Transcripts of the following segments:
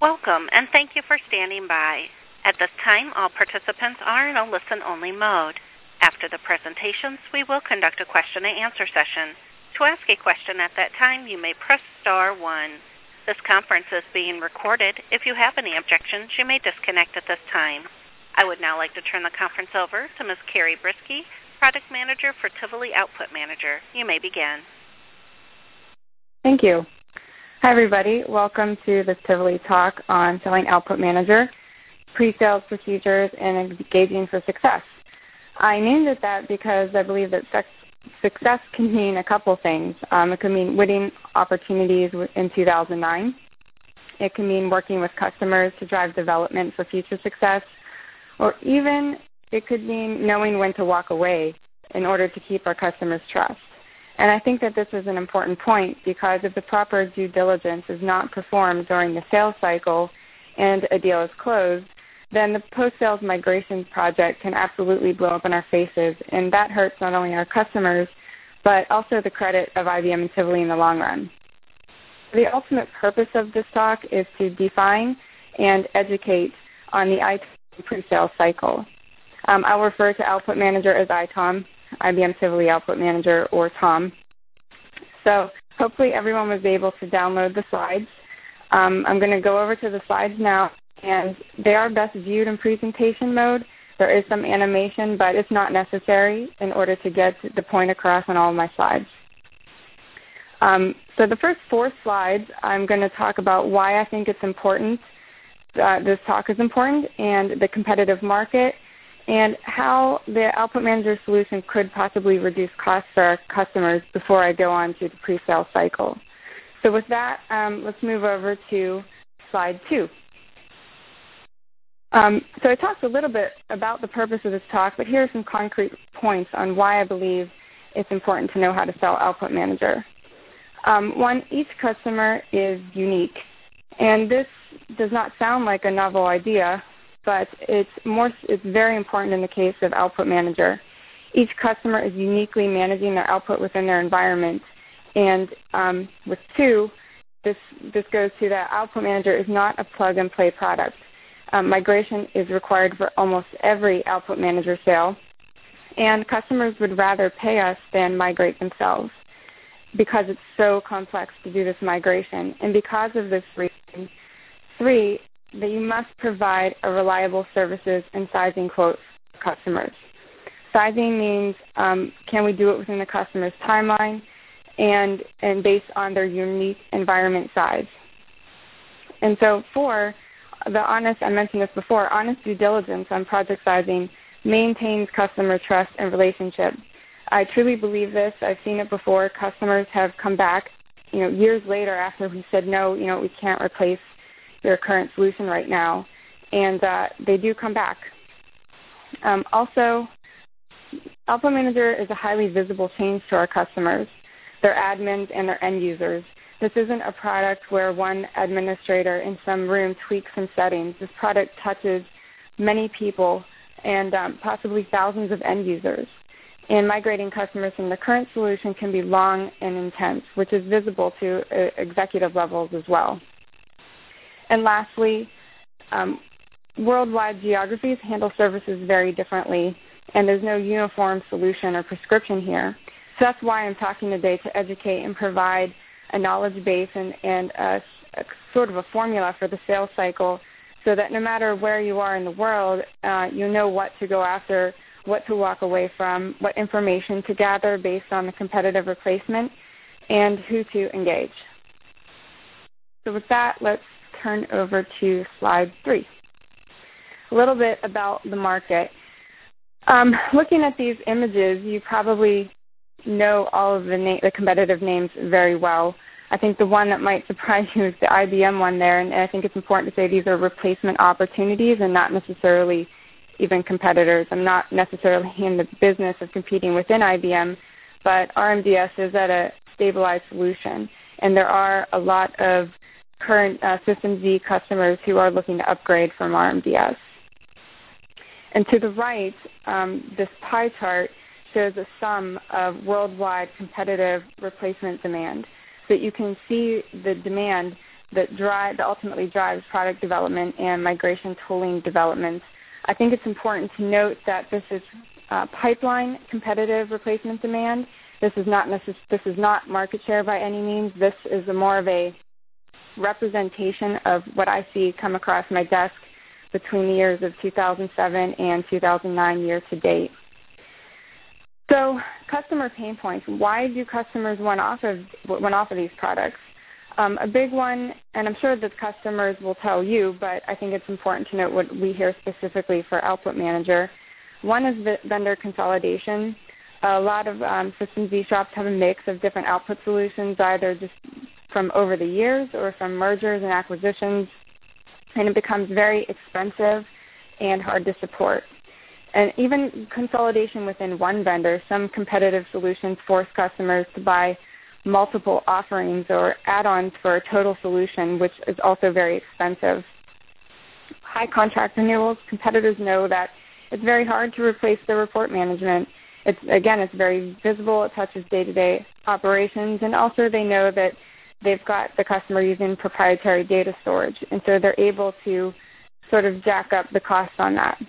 Welcome, and thank you for standing by. At this time, all participants are in a listen-only mode. After the presentations, we will conduct a question-and-answer session. To ask a question at that time, you may press star 1. This conference is being recorded. If you have any objections, you may disconnect at this time. I would now like to turn the conference over to Ms. Carrie Brisky, Product Manager for Tivoli Output Manager. You may begin. Thank you. Hi, everybody. Welcome to this Tivoli talk on selling Output Manager, pre-sales procedures, and engaging for success. I named it that because I believe that success can mean a couple things. It can mean winning opportunities in 2009. It can mean working with customers to drive development for future success, or even it could mean knowing when to walk away in order to keep our customers' trust. And I think that this is an important point because if the proper due diligence is not performed during the sales cycle and a deal is closed, then the post-sales migration project can absolutely blow up in our faces, and that hurts not only our customers, but also the credit of IBM and Tivoli in the long run. The ultimate purpose of this talk is to define and educate on the ITOM pre-sales cycle. I'll refer to Output Manager as ITOM, IBM Tivoli Output Manager, or TOM. So hopefully everyone was able to download the slides. I'm going to go over to the slides now, and they are best viewed in presentation mode. There is some animation, but it's not necessary in order to get the point across on all of my slides. So the first 4 slides, I'm going to talk about why I think it's important, this talk is important, and the competitive market, and how the Output Manager solution could possibly reduce costs for our customers before I go on to the pre-sale cycle. So with that, let's move over to slide 2. So I talked a little bit about the purpose of this talk, but here are some concrete points on why I believe it's important to know how to sell Output Manager. One, each customer is unique, and this does not sound like a novel idea, but it's very important in the case of Output Manager. Each customer is uniquely managing their output within their environment. And with 2, this goes to that Output Manager is not a plug-and-play product. Migration is required for almost every Output Manager sale, and customers would rather pay us than migrate themselves because it's so complex to do this migration. And because of this reason, 3, that you must provide a reliable services and sizing quote for customers. Sizing means can we do it within the customer's timeline and based on their unique environment size. And so 4, I mentioned this before, honest due diligence on project sizing maintains customer trust and relationship. I truly believe this. I've seen it before. Customers have come back, years later after we said, no, we can't replace their current solution right now, and they do come back. Also, Output Manager is a highly visible change to our customers, their admins, and their end users. This isn't a product where one administrator in some room tweaks some settings. This product touches many people and possibly thousands of end users. And migrating customers from the current solution can be long and intense, which is visible to executive levels as well. And lastly, worldwide geographies handle services very differently, and there's no uniform solution or prescription here. So that's why I'm talking today, to educate and provide a knowledge base and a sort of a formula for the sales cycle so that no matter where you are in the world, you know what to go after, what to walk away from, what information to gather based on the competitive replacement, and who to engage. So with that, let's turn over to slide 3. A little bit about the market. Looking at these images, you probably know all of the competitive names very well. I think the one that might surprise you is the IBM one there, and I think it's important to say these are replacement opportunities and not necessarily even competitors. I'm not necessarily in the business of competing within IBM, but RMDS is at a stabilized solution, and there are a lot of current System Z customers who are looking to upgrade from RMDS. And to the right, this pie chart shows a sum of worldwide competitive replacement demand. So that you can see the demand that ultimately drives product development and migration tooling development. I think it's important to note that this is pipeline competitive replacement demand. This is not market share by any means. This is more of a representation of what I see come across my desk between the years of 2007 and 2009 year to date. So customer pain points. Why do customers want off of these products? A big one, and I'm sure that customers will tell you, but I think it's important to note what we hear specifically for Output Manager. One is the vendor consolidation. A lot of System Z shops have a mix of different output solutions, either just from over the years or from mergers and acquisitions, and it becomes very expensive and hard to support. And even consolidation within one vendor, some competitive solutions force customers to buy multiple offerings or add-ons for a total solution, which is also very expensive. High contract renewals, competitors know that it's very hard to replace their report management. It's very visible. It touches day-to-day operations, and also they know that they've got the customer using proprietary data storage, and so they're able to sort of jack up the cost on that.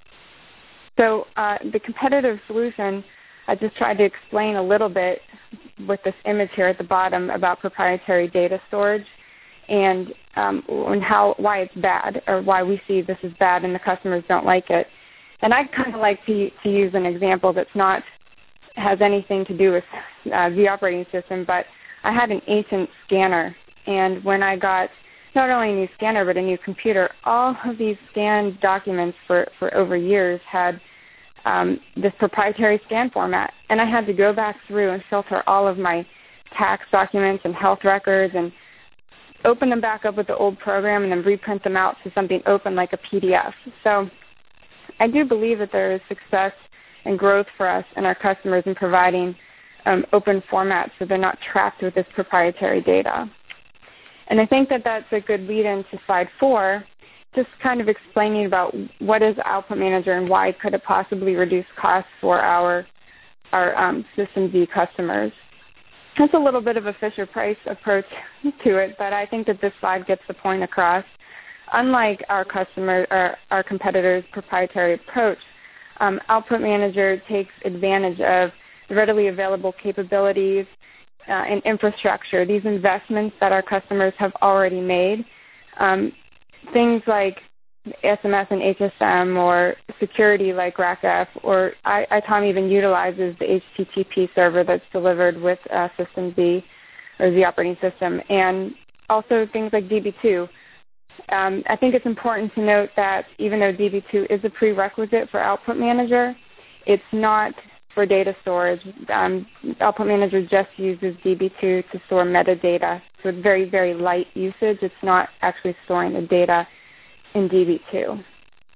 So the competitive solution, I just tried to explain a little bit with this image here at the bottom about proprietary data storage and why it's bad, or why we see this is bad and the customers don't like it. And I kind of like to use an example that's has anything to do with the operating system, but I had an ancient scanner, and when I got not only a new scanner but a new computer, all of these scanned documents for over years had this proprietary scan format, and I had to go back through and filter all of my tax documents and health records and open them back up with the old program and then reprint them out to something open like a PDF. So I do believe that there is success and growth for us and our customers in providing open formats so they're not trapped with this proprietary data. And I think that that's a good lead-in to slide 4, just kind of explaining about what is Output Manager and why could it possibly reduce costs for our System Z customers. That's a little bit of a Fisher-Price approach to it, but I think that this slide gets the point across. Unlike our competitors' proprietary approach, Output Manager takes advantage of the readily available capabilities and infrastructure, these investments that our customers have already made. Things like SMS and HSM, or security like RACF, or ITOM even utilizes the HTTP server that's delivered with System Z, or the operating system, and also things like DB2. I think it's important to note that even though DB2 is a prerequisite for Output Manager, it's not for data storage. Output Manager just uses DB2 to store metadata, so it's very, very light usage. It's not actually storing the data in DB2.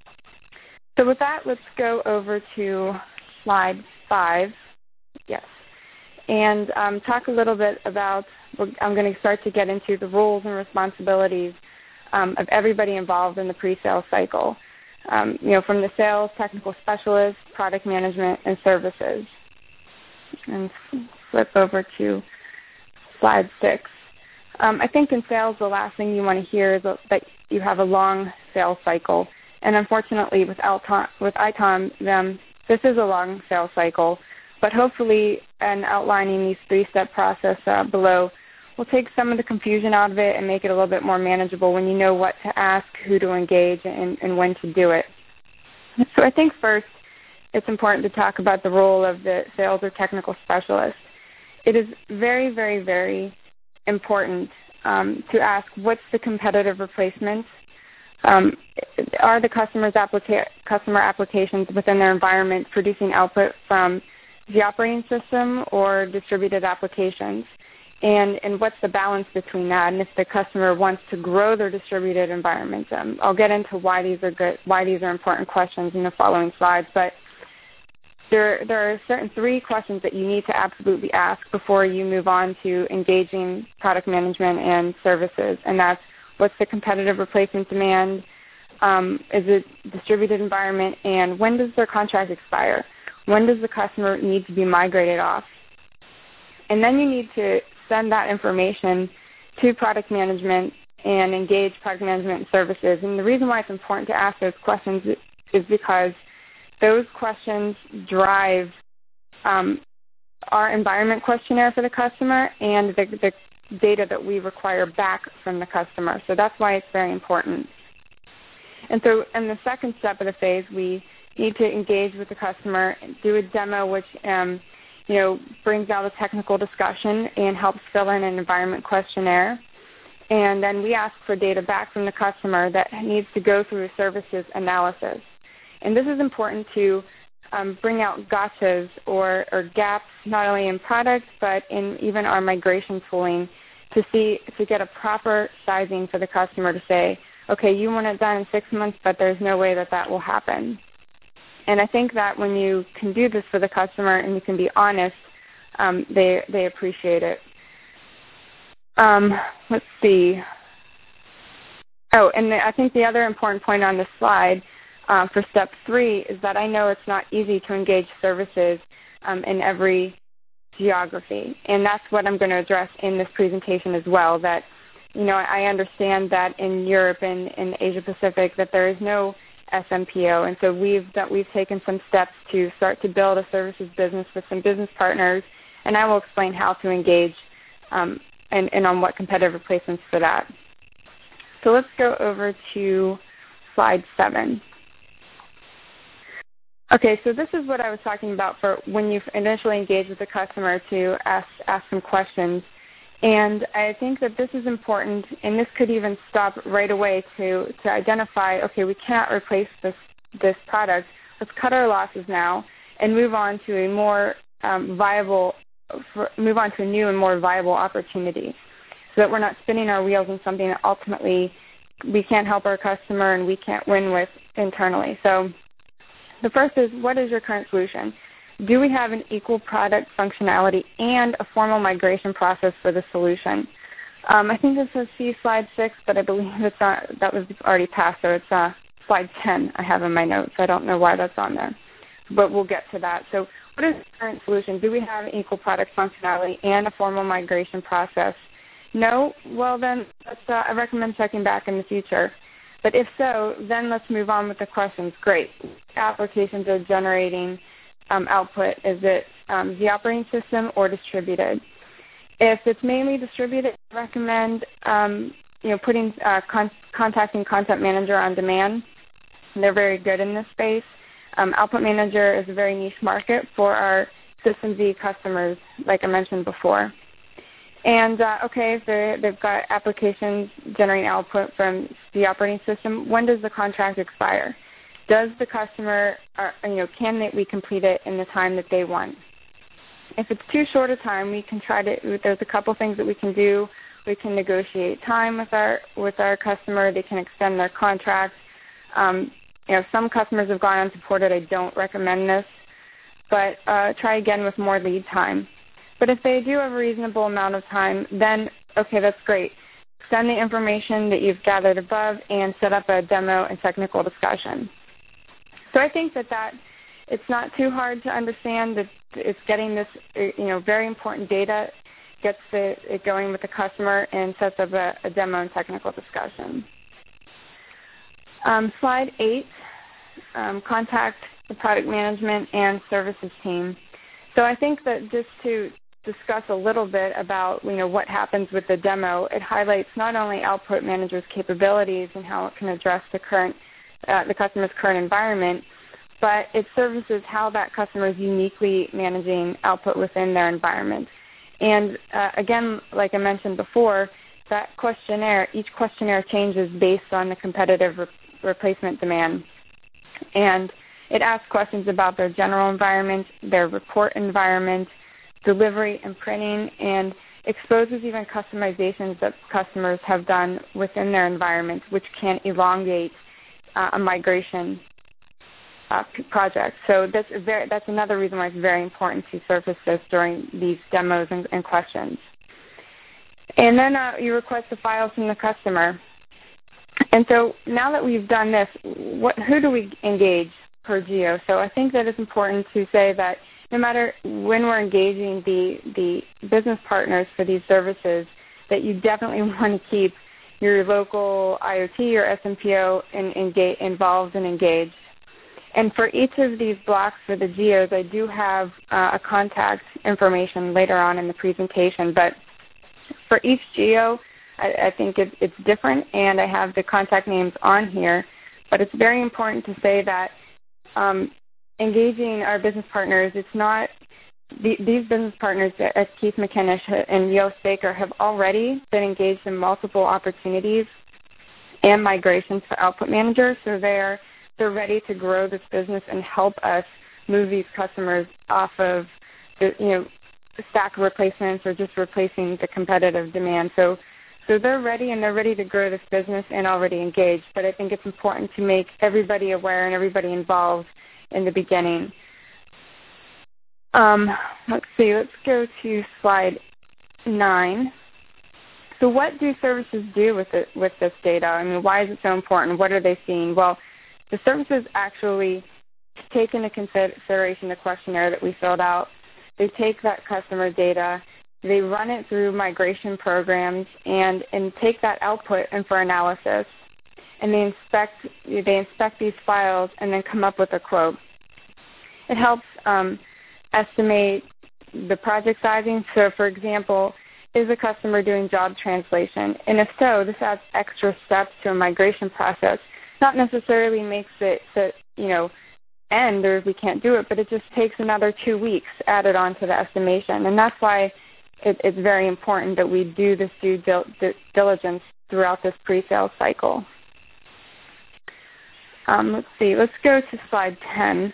So with that, let's go over to slide 5. Yes. And talk a little bit about, I'm going to start to get into the roles and responsibilities of everybody involved in the pre-sale cycle, from the sales, technical specialists, product management, and services. And flip over to slide 6. I think in sales, the last thing you want to hear is that you have a long sales cycle. And unfortunately, with ITOM, this is a long sales cycle. But hopefully, in outlining these 3-step process below, we'll take some of the confusion out of it and make it a little bit more manageable when you know what to ask, who to engage, and when to do it. So I think first, it's important to talk about the role of the sales or technical specialist. It is very, very, very important to ask, what's the competitive replacement? Are the customer applications within their environment producing output from the operating system or distributed applications? And what's the balance between that? And if the customer wants to grow their distributed environment, I'll get into why these are important questions in the following slides. But there are certain 3 questions that you need to absolutely ask before you move on to engaging product management and services. And that's, what's the competitive replacement demand? Is it distributed environment? And when does their contract expire? When does the customer need to be migrated off? And then you need to send that information to product management and engage product management and services. And the reason why it's important to ask those questions is because those questions drive our environment questionnaire for the customer and the data that we require back from the customer. So that's why it's very important. And so in the second step of the phase, we need to engage with the customer, do a demo which brings out a technical discussion and helps fill in an environment questionnaire. And then we ask for data back from the customer that needs to go through a services analysis. And this is important to bring out gotchas or gaps not only in products but in even our migration tooling to get a proper sizing for the customer to say, okay, you want it done in 6 months, but there's no way that will happen. And I think that when you can do this for the customer and you can be honest, they appreciate it. Let's see. Oh, and I think the other important point on this slide for step 3 is that I know it's not easy to engage services in every geography. And that's what I'm going to address in this presentation as well, that I understand that in Europe and in Asia Pacific that there is no SMPO, and so we've taken some steps to start to build a services business with some business partners, and I will explain how to engage and on what competitive replacements for that. So let's go over to slide 7. Okay, so this is what I was talking about for when you initially engage with the customer to ask some questions. And I think that this is important, and this could even stop right away to identify, okay, we cannot replace this product. Let's cut our losses now and move on to a more move on to a new and more viable opportunity, so that we're not spinning our wheels in something that ultimately we can't help our customer and we can't win with internally. So the first is, what is your current solution? Do we have an equal product functionality and a formal migration process for the solution? I think this is slide 6, but I believe that was already passed, so it's slide 10 I have in my notes. I don't know why that's on there, but we'll get to that. So what is the current solution? Do we have an equal product functionality and a formal migration process? No? Well, then I recommend checking back in the future. But if so, then let's move on with the questions. Great. Applications are generating output. Is it the operating system or distributed? If it's mainly distributed, I recommend putting contacting Content Manager on demand. They're very good in this space. Output Manager is a very niche market for our System Z customers, like I mentioned before. And okay, if they've got applications generating output from the operating system, when does the contract expire? Does the customer, can we complete it in the time that they want? If it's too short a time, we can there's a couple things that we can do. We can negotiate time with our customer. They can extend their contract. Some customers have gone unsupported. I don't recommend this, but try again with more lead time. But if they do have a reasonable amount of time, then, okay, that's great. Send the information that you've gathered above and set up a demo and technical discussion. So I think that it's not too hard to understand that it's getting this, very important data, gets it going with the customer, and sets up a demo and technical discussion. Slide 8, contact the product management and services team. So I think that just to discuss a little bit about what happens with the demo, it highlights not only Output Manager's capabilities and how it can address the customer's current environment, but it services how that customer is uniquely managing output within their environment. And again, like I mentioned before, that each questionnaire changes based on the competitive replacement demand. And it asks questions about their general environment, their report environment, delivery and printing, and exposes even customizations that customers have done within their environment, which can elongate a migration project. So that's another reason why it's very important to surface this during these demos and questions. And then you request the files from the customer. And so now that we've done this, who do we engage per geo? So I think that it's important to say that no matter when we're engaging the business partners for these services, that you definitely want to keep your local IoT or SMPO involved and engaged. And for each of these blocks for the geos, I do have a contact information later on in the presentation. But for each geo, I think it's different, and I have the contact names on here. But it's very important to say that engaging our business partners, it's not these business partners at Keith McInnish and Yost Baker have already been engaged in multiple opportunities and migrations for Output Manager, so they're ready to grow this business and help us move these customers off of the stack replacements or just replacing the competitive demand. So they're ready, and they're ready to grow this business and already engaged. But I think it's important to make everybody aware and everybody involved in the beginning. Let's see. Let's go to slide 9. So what do services do with this data? I mean, why is it so important? What are they seeing? Well, the services actually take into consideration the questionnaire that we filled out. They take that customer data, they run it through migration programs, and take that output and for analysis. And they inspect these files and then come up with a quote. It helps estimate the project sizing. So, for example, is a customer doing job translation? And if so, this adds extra steps to a migration process. Not necessarily makes it end or we can't do it, but it just takes another 2 weeks added on to the estimation. And that's why it's very important that we do this due diligence throughout this pre-sales cycle. Let's see. Let's go to slide 10.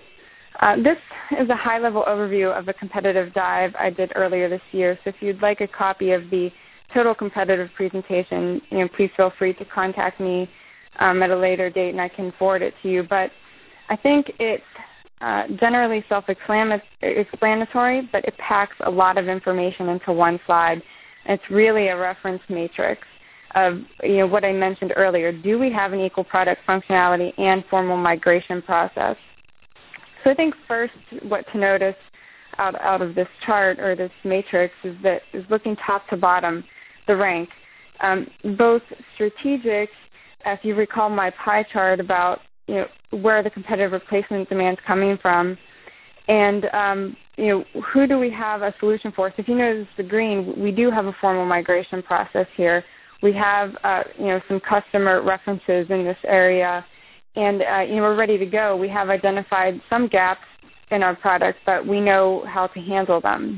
This is a high-level overview of a competitive dive I did earlier this year. So if you'd like a copy of the total competitive presentation, please feel free to contact me at a later date, and I can forward it to you. But I think it's generally self-explanatory, but it packs a lot of information into one slide. And it's really a reference matrix of what I mentioned earlier. Do we have an equal product functionality and formal migration process? So I think first what to notice out of this chart or this matrix is looking top to bottom, the rank. Both strategic, if you recall my pie chart about where the competitive replacement demand is coming from, and who do we have a solution for? So if you notice the green, we do have a formal migration process here. We have some customer references in this area, and we're ready to go. We have identified some gaps in our product, but we know how to handle them.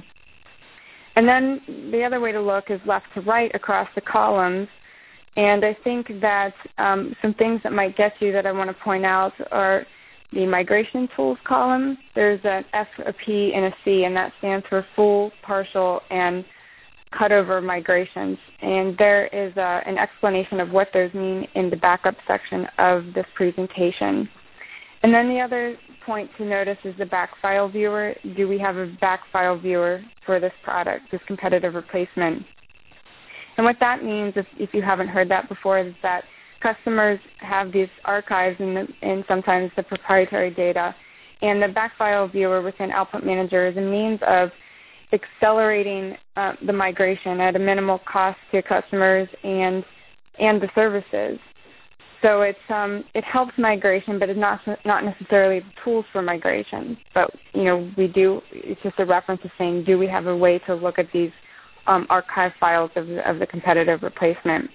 And then the other way to look is left to right across the columns. And I think that some things that might get you that I want to point out are the migration tools column. There's an F, a P, and a C, and that stands for full, partial, and cutover migrations. And there is an explanation of what those mean in the backup section of this presentation. And then the other point to notice is the back file viewer. Do we have a back file viewer for this product, this competitive replacement? And what that means, if you haven't heard that before, is that customers have these archives in sometimes the proprietary data. And the backfile viewer within Output Manager is a means of accelerating the migration at a minimal cost to customers and the services. So it helps migration, but it's not necessarily the tools for migration. But it's just a reference to saying, do we have a way to look at these archive files of the competitive replacement?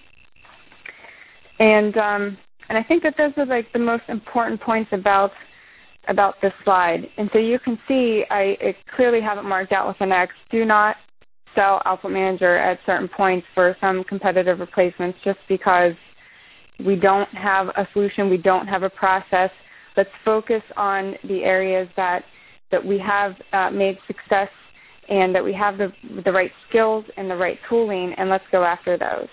And I think that those are like the most important points about this slide. And so you can see I clearly have it marked out with an X. Do not sell Output Manager at certain points for some competitive replacements just because we don't have a solution, we don't have a process. Let's focus on the areas that we have made success and that we have the right skills and the right tooling, and let's go after those.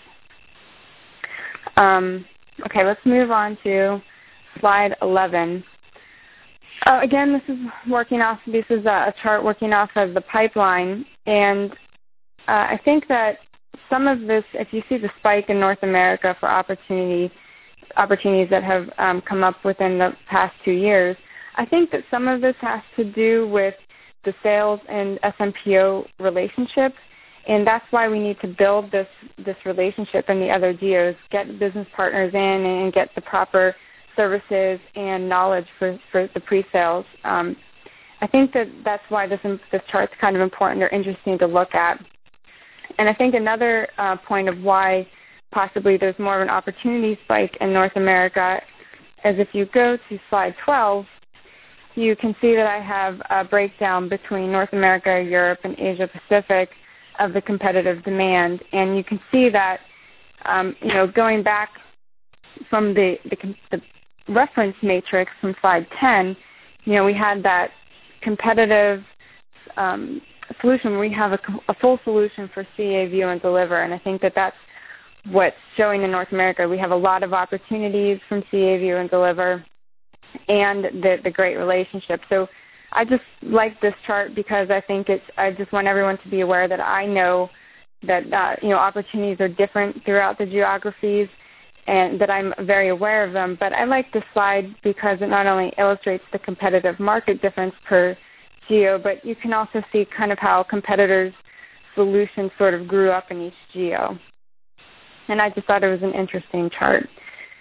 Okay, let's move on to slide 11. Again, this is a chart working off of the pipeline, and I think that some of this, if you see the spike in North America for opportunities that have come up within the past 2 years, I think that some of this has to do with the sales and SMPO relationship And that's why we need to build this relationship in the other geos, get business partners in and get the proper services and knowledge for the pre-sales. I think that's why this chart's kind of important or interesting to look at. And I think another point of why possibly there's more of an opportunity spike in North America is if you go to slide 12, you can see that I have a breakdown between North America, Europe, and Asia Pacific of the competitive demand. And you can see that, going back from the reference matrix from slide 10, we had that competitive solution. We have a full solution for CA, View, and Deliver, and I think that's what's showing in North America. We have a lot of opportunities from CA, View, and Deliver, and the great relationship. So I just like this chart because I just want everyone to be aware that I know that opportunities are different throughout the geographies, and that I'm very aware of them. But I like this slide because it not only illustrates the competitive market difference per geo, but you can also see kind of how competitors' solutions sort of grew up in each geo. And I just thought it was an interesting chart.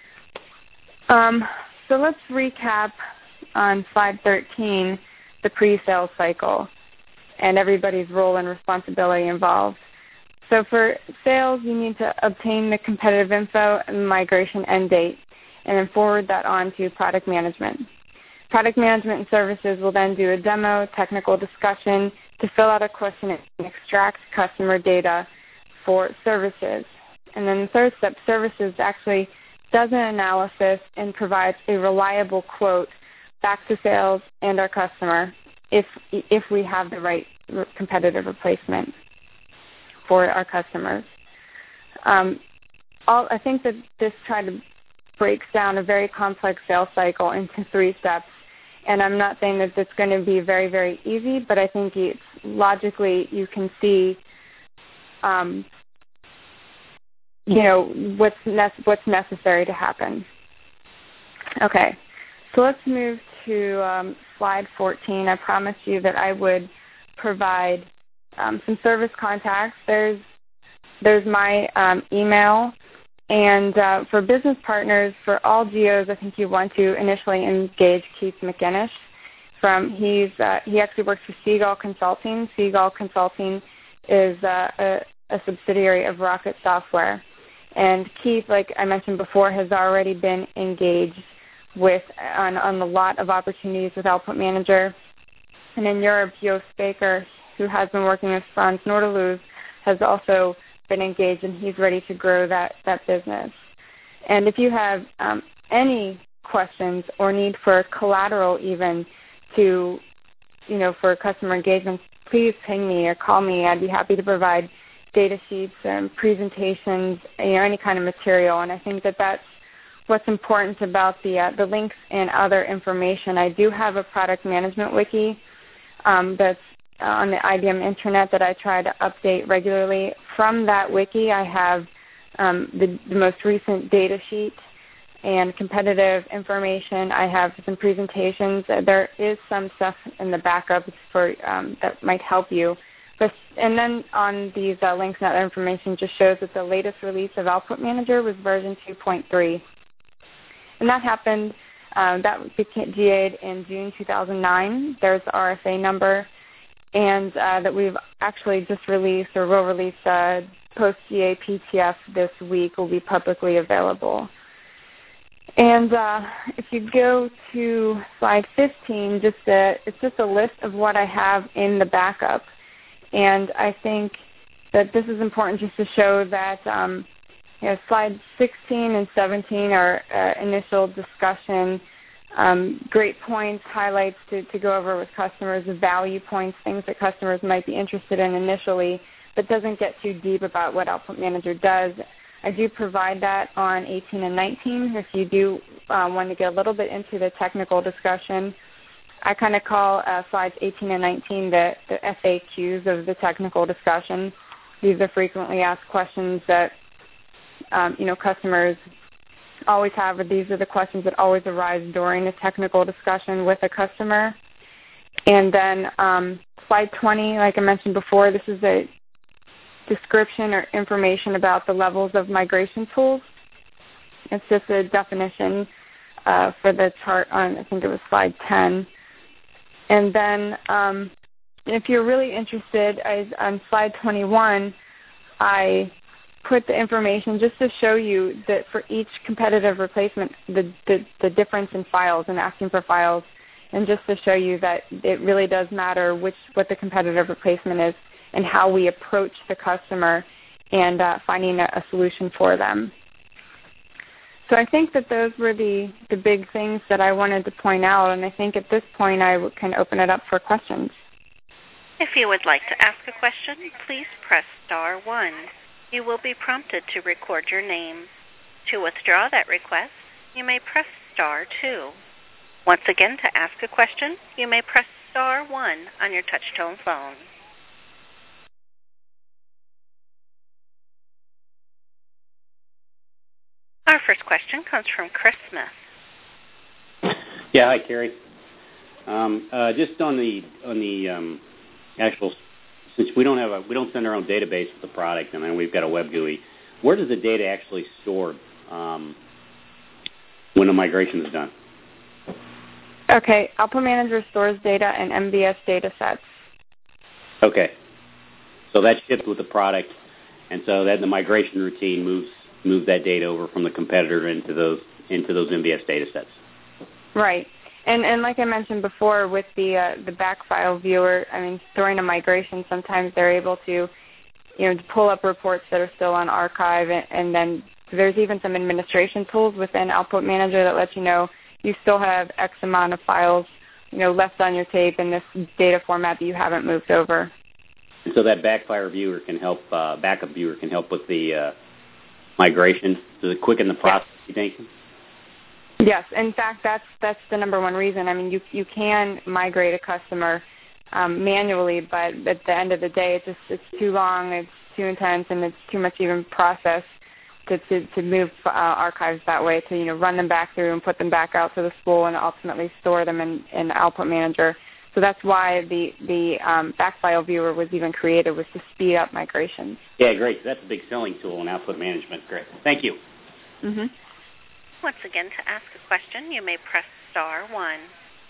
So let's recap on slide 13 the pre-sales cycle and everybody's role and responsibility involved. So for sales, you need to obtain the competitive info and migration end date, and then forward that on to product management. Product management and services will then do a demo, technical discussion to fill out a questionnaire and extract customer data for services. And then the third step, services actually does an analysis and provides a reliable quote back to sales and our customer if we have the right competitive replacement for our customers. I think that this kind of breaks down a very complex sales cycle into 3 steps. And I'm not saying that it's going to be very, very easy, but I think it's logically you can see, what's necessary to happen. Okay, so let's move to slide 14. I promised you that I would provide some service contacts. There's my email, and for business partners, for all geos, I think you want to initially engage Keith McInnish. He actually works for Seagull Consulting. Seagull Consulting is a subsidiary of Rocket Software. And Keith, like I mentioned before, has already been engaged on a lot of opportunities with Output Manager. And in Europe, Joost Baker, who has been working with Frans Noorderloos, has also been engaged, and he's ready to grow that business. And if you have any questions or need for collateral even for customer engagement, please ping me or call me. I'd be happy to provide data sheets and presentations, any kind of material. And I think that that's what's important about the links and other information. I do have a product management wiki that's on the IBM Intranet that I try to update regularly. From that wiki, I have the most recent data sheet and competitive information. I have some presentations. There is some stuff in the backup for that might help you. And then on these links and other information just shows that the latest release of Output Manager was version 2.3. And that happened, that became GA'd in June 2009. There's the RFA number. And that we've actually just released or will release post-GA PTF this week will be publicly available. And if you go to slide 15, it's just a list of what I have in the backup. And I think that this is important just to show that slides 16 and 17 are initial discussion, great points, highlights to go over with customers, value points, things that customers might be interested in initially, but doesn't get too deep about what Output Manager does. I do provide that on 18 and 19 if you do want to get a little bit into the technical discussion. I kind of call slides 18 and 19 the FAQs of the technical discussion. These are frequently asked questions that customers always have, but these are the questions that always arise during a technical discussion with a customer. And then slide 20, like I mentioned before, this is description or information about the levels of migration tools. It's just a definition for the chart on, I think it was slide 10. And then if you're really interested, on slide 21, I put the information just to show you that for each competitive replacement, the difference in files and asking for files, and just to show you that it really does matter what the competitive replacement is and how we approach the customer and finding a solution for them. So I think that those were the big things that I wanted to point out, and I think at this point I can open it up for questions. If you would like to ask a question, please press star 1. You will be prompted to record your name. To withdraw that request, you may press star 2. Once again, to ask a question, you may press star 1 on your touch-tone phone. Our first question comes from Chris Smith. Yeah, hi, Carrie. Just on the actual, since we don't send our own database with the product, and then we've got a web GUI. Where does the data actually stored when the migration is done? Okay, Output Manager stores data in MVS data sets. Okay, so that's shipped with the product, and so then the migration routine moves that data over from the competitor into those MVS data sets. Right. And like I mentioned before, with the back file viewer, I mean, during a migration, sometimes they're able to, pull up reports that are still on archive, and then there's even some administration tools within Output Manager that let you know you still have X amount of files, left on your tape in this data format that you haven't moved over. And so that backup viewer can help with the migration. Does it quicken the process, you think? Yes, in fact, that's the number one reason. I mean, you can migrate a customer manually, but at the end of the day, it's too long, it's too intense, and it's too much even process to move archives that way, to run them back through and put them back out to the spool and ultimately store them in Output Manager. So that's why the backfile viewer was even created, was to speed up migrations. Yeah, great. That's a big selling tool in Output Management. Great. Thank you. Mm-hmm. Once again, to ask a question, you may press star 1.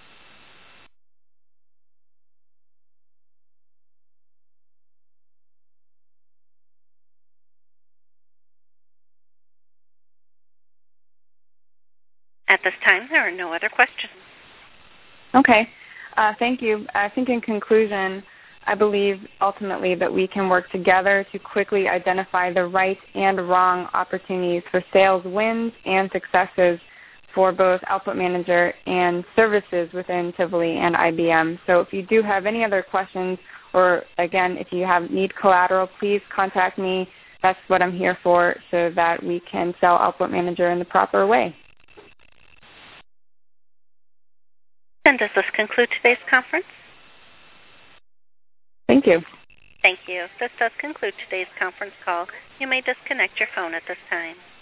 At this time, there are no other questions. Okay. Thank you. I think in conclusion, I believe ultimately that we can work together to quickly identify the right and wrong opportunities for sales wins and successes for both Output Manager and services within Tivoli and IBM. So if you do have any other questions, or again, if you need collateral, please contact me. That's what I'm here for, so that we can sell Output Manager in the proper way. And does this conclude today's conference? Thank you. Thank you. This does conclude today's conference call. You may disconnect your phone at this time.